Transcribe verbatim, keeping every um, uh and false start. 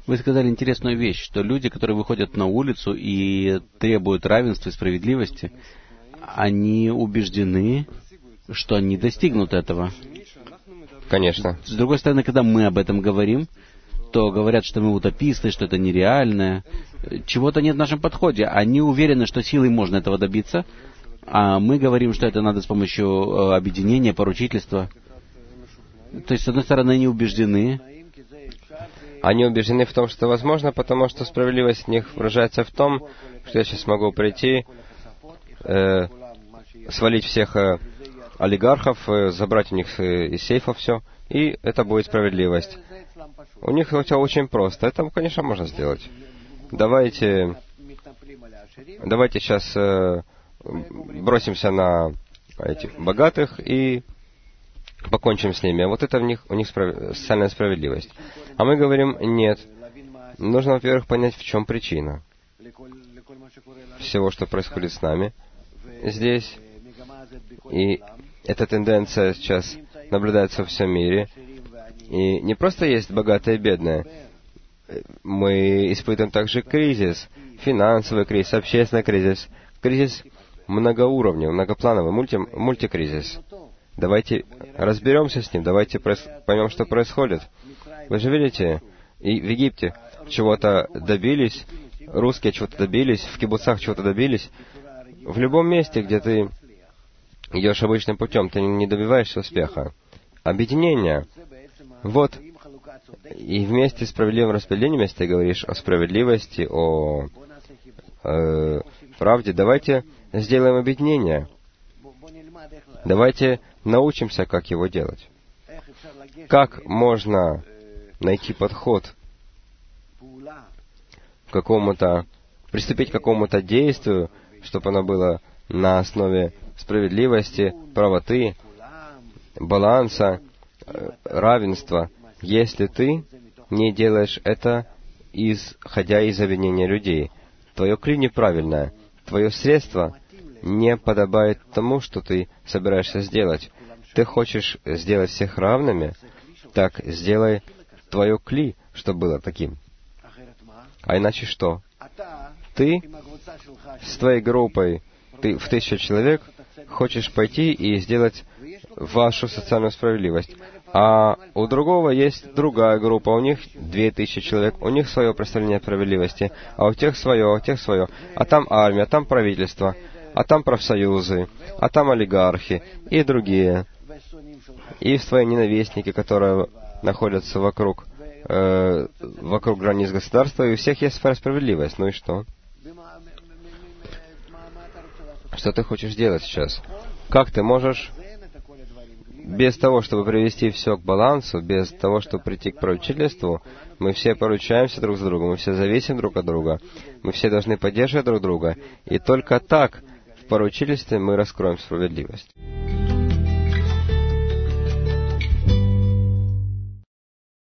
Вы сказали интересную вещь, что люди, которые выходят на улицу и требуют равенства и справедливости, они убеждены, что они достигнут этого. Конечно. С другой стороны, когда мы об этом говорим, то говорят, что мы утописты, что это нереально. Чего-то нет в нашем подходе. Они уверены, что силой можно этого добиться, а мы говорим, что это надо с помощью объединения, поручительства. То есть, с одной стороны, они убеждены. Они убеждены в том, что возможно, потому что справедливость в них выражается в том, что я сейчас могу прийти, э, свалить всех э, олигархов, э, забрать у них э, из сейфа все, и это будет справедливость. У них все очень просто. Это, конечно, можно сделать. Давайте, давайте сейчас э, бросимся на этих богатых и покончим с ними. А вот это в них, у них справ... социальная справедливость. А мы говорим, нет. Нужно, во-первых, понять, в чем причина всего, что происходит с нами здесь. И эта тенденция сейчас наблюдается во всем мире. И не просто есть богатые и бедные. Мы испытываем также кризис, финансовый кризис, общественный кризис, кризис многоуровневый, многоплановый, мульти, мультикризис. Давайте разберемся с ним, давайте поймем, что происходит. Вы же видите, и в Египте чего-то добились, русские чего-то добились, в кибуцах чего-то добились. В любом месте, где ты идешь обычным путем, ты не добиваешься успеха. Объединение. Вот. И вместе с справедливым распределением, если ты говоришь о справедливости, о э, правде, давайте сделаем объединение. Давайте научимся, как его делать. Как можно найти подход к какому-то, приступить к какому-то действию, чтобы оно было на основе справедливости, правоты, баланса, равенства, если ты не делаешь это, исходя из обвинения людей. Твое кли неправильное, твое средство не подобает тому, что ты собираешься сделать. Ты хочешь сделать всех равными, так сделай твое кли, чтобы было таким. А иначе что? Ты с твоей группой, ты в тысячу человек, хочешь пойти и сделать вашу социальную справедливость. А у другого есть другая группа, у них две тысячи человек, у них свое представление справедливости, а у тех свое, а у тех свое. А там армия, а там правительство, а там профсоюзы, а там олигархи и другие. И свои ненавистники, которые находятся вокруг, э, вокруг границ государства, и у всех есть своя справедливость. Ну и что? Что ты хочешь делать сейчас? Как ты можешь, без того, чтобы привести все к балансу, без того, чтобы прийти к поручительству, мы все поручаемся друг за другом, мы все зависим друг от друга, мы все должны поддерживать друг друга, и только так в поручительстве мы раскроем справедливость.